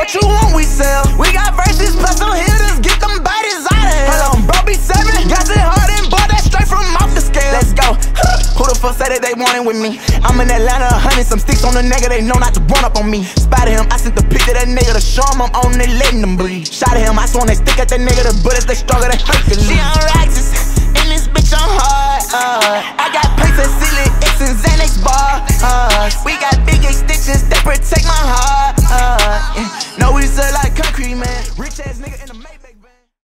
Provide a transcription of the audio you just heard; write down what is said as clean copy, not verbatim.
What you want, we sell. We got verses plus some hitters, get them bodies out of here. Hold on, bro, be 7. Got it hard and bought that straight from off the scale. Let's go. Who the fuck said that they wanted with me? I'm in Atlanta, 100, some sticks on the nigga, they know not to run up on me. Spotted him, I sent the pic to that nigga to show him I'm on it, letting them breathe. Shot at him, I swung they stick at that nigga, the bullets they stronger than Hercules. She on Raxus, in this bitch I'm hard. I got plates of silly X and Xanax bars. We got big extensions that protect my